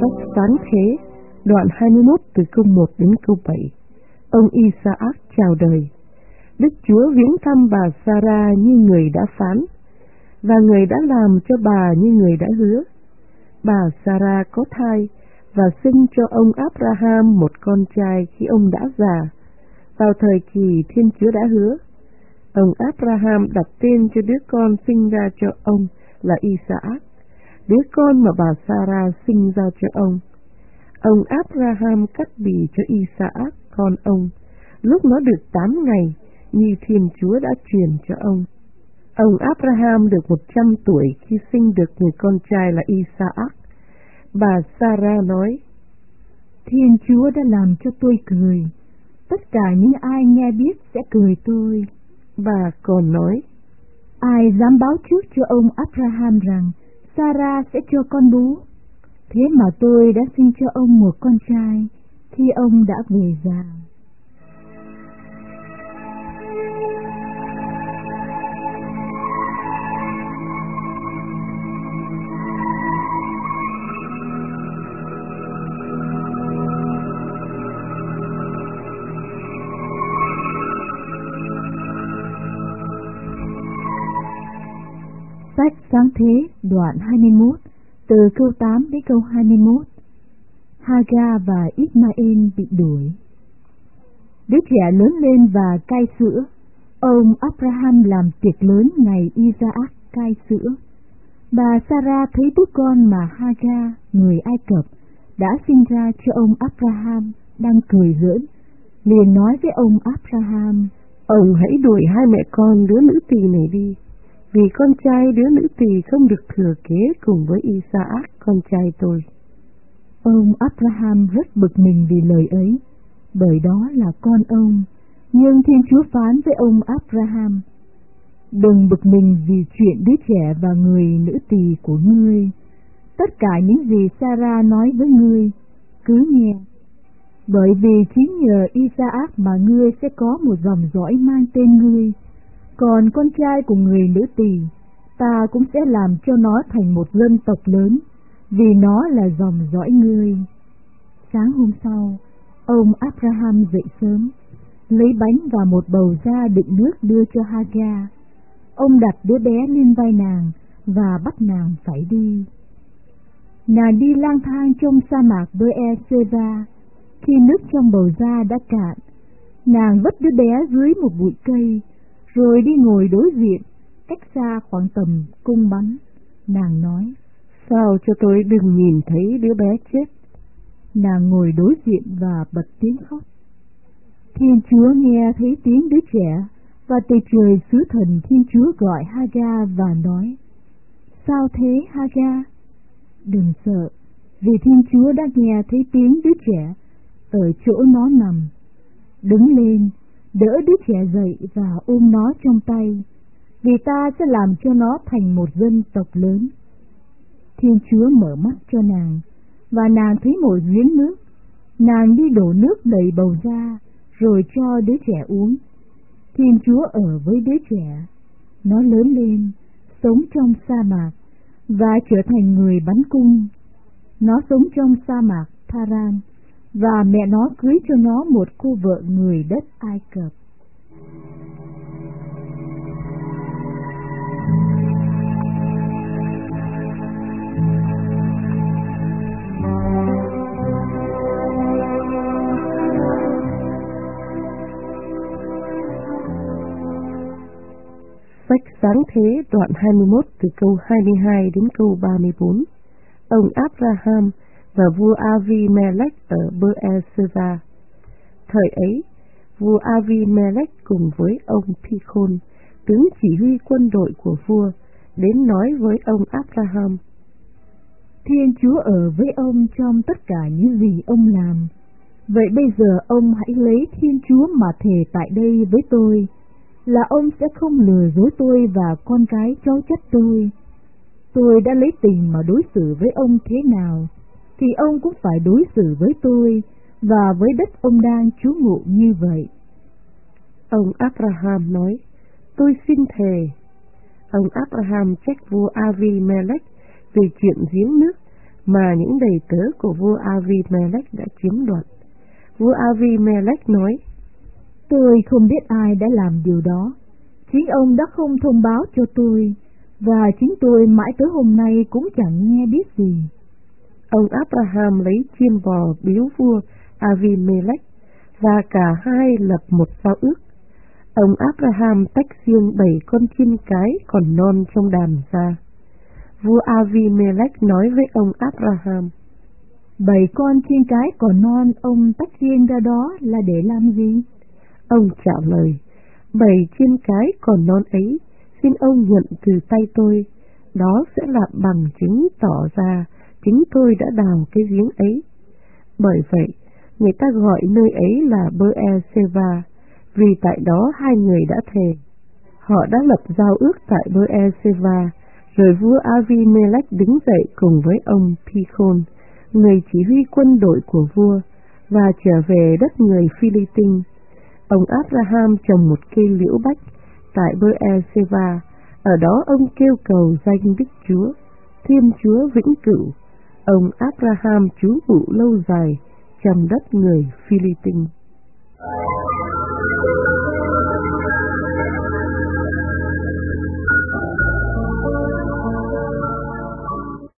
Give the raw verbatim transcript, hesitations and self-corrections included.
Sách Sáng Thế, đoạn hai mươi mốt từ câu một đến câu bảy. Ông Isaac chào đời. Đức Chúa viếng thăm bà Sarah như người đã phán, và người đã làm cho bà như người đã hứa. Bà Sarah có thai và sinh cho ông Abraham một con trai khi ông đã già, vào thời kỳ Thiên Chúa đã hứa. Ông Abraham đặt tên cho đứa con sinh ra cho ông là Isaac, đứa con mà bà Sarah sinh ra cho ông. Ông Abraham cắt bì cho Isaac con ông lúc nó được tám ngày, như Thiên Chúa đã truyền cho ông. Ông Abraham được một trăm tuổi khi sinh được người con trai là Isaac. Bà Sarah nói: Thiên Chúa đã làm cho tôi cười, tất cả những ai nghe biết sẽ cười tôi. Bà còn nói: Ai dám báo trước cho ông Abraham rằng Sarah sẽ cho con bú? Thế mà tôi đã sinh cho ông một con trai khi ông đã về già. Sách Sáng Thế đoạn hai mươi mốt, từ câu tám đến câu hai mươi mốt. Hagar và Ismael bị đuổi. Đứa trẻ lớn lên và cai sữa. Ông Abraham làm tiệc lớn ngày Isaac cai sữa. Bà Sarah thấy đứa con mà Hagar, người Ai Cập, đã sinh ra cho ông Abraham đang cười giỡn, liền nói với ông Abraham: Ông hãy đuổi hai mẹ con đứa nữ tỳ này đi, vì con trai đứa nữ tỳ không được thừa kế cùng với Isaac con trai tôi. Ông Abraham rất bực mình vì lời ấy, bởi đó là con ông. Nhưng Thiên Chúa phán với ông Abraham: Đừng bực mình vì chuyện đứa trẻ và người nữ tỳ của ngươi. Tất cả những gì Sarah nói với ngươi, cứ nghe. Bởi vì chính nhờ Isaac mà ngươi sẽ có một dòng dõi mang tên ngươi. Còn con trai của người nữ tỳ, ta cũng sẽ làm cho nó thành một dân tộc lớn, vì nó là dòng dõi ngươi. Sáng hôm sau, ông Abraham dậy sớm, lấy bánh và một bầu da đựng nước đưa cho Hagar. Ông đặt đứa bé lên vai nàng và bắt nàng phải đi. Nàng đi lang thang trong sa mạc Beer-sheba. Khi nước trong bầu da đã cạn, nàng vứt đứa bé dưới một bụi cây, rồi đi ngồi đối diện, cách xa khoảng tầm cung bắn. Nàng nói: Sao cho tôi đừng nhìn thấy đứa bé chết? Nàng ngồi đối diện và bật tiếng khóc. Thiên Chúa nghe thấy tiếng đứa trẻ, và từ trời sứ thần Thiên Chúa gọi Hagar và nói: Sao thế Hagar? Đừng sợ, vì Thiên Chúa đã nghe thấy tiếng đứa trẻ ở chỗ nó nằm. Đứng lên, đỡ đứa trẻ dậy và ôm nó trong tay, vì ta sẽ làm cho nó thành một dân tộc lớn. Thiên Chúa mở mắt cho nàng, và nàng thấy một giếng nước. Nàng đi đổ nước đầy bầu ra, rồi cho đứa trẻ uống. Thiên Chúa ở với đứa trẻ. Nó lớn lên, sống trong sa mạc, và trở thành người bắn cung. Nó sống trong sa mạc Tharan, và mẹ nó cưới cho nó một cô vợ người đất Ai Cập. Sách Sáng Thế đoạn hai mươi mốt từ câu hai mươi hai đến câu ba mươi bốn. Ông Abraham và vua Avimelech ở Beer-sheba. Thời ấy, vua Avimelech cùng với ông Phicol, tướng chỉ huy quân đội của vua, đến nói với ông Abraham: Thiên Chúa ở với ông trong tất cả những gì ông làm. Vậy bây giờ ông hãy lấy Thiên Chúa mà thề tại đây với tôi, là ông sẽ không lừa dối tôi và con cái cháu chắt tôi. Tôi đã lấy tình mà đối xử với ông thế nào, thì ông cũng phải đối xử với tôi và với đất ông đang trú ngụ như vậy. Ông Abraham nói: Tôi xin thề. Ông Abraham trách vua Avimelech về chuyện giếng nước, mà những đầy tớ của vua Avimelech đã chiếm đoạt. Vua Avimelech nói: Tôi không biết ai đã làm điều đó. Chính ông đã không thông báo cho tôi, và chính tôi mãi tới hôm nay cũng chẳng nghe biết gì. Ông Abraham lấy chiên bò biếu vua Avimelech, và cả hai lập một giao ước. Ông Abraham tách riêng bảy con chiên cái còn non trong đàn ra. Vua Avimelech nói với ông Abraham: Bảy con chiên cái còn non ông tách riêng ra đó là để làm gì? Ông trả lời: Bảy chiên cái còn non ấy xin ông nhận từ tay tôi, đó sẽ là bằng chứng tỏ ra chính tôi đã đào cái giếng ấy. Bởi vậy, người ta gọi nơi ấy là Beer-seba, vì tại đó hai người đã thề. Họ đã lập giao ước tại Beer-seba, rồi vua Avimelech đứng dậy cùng với ông Phicol, người chỉ huy quân đội của vua, và trở về đất người Phi-li-tinh. Ông Abraham trồng một cây liễu bách tại Beer-seba, ở đó ông kêu cầu danh Đức Chúa, Thiên Chúa vĩnh cửu. Ông Abraham trú ngụ lâu dài trong đất người Phi-li-tinh.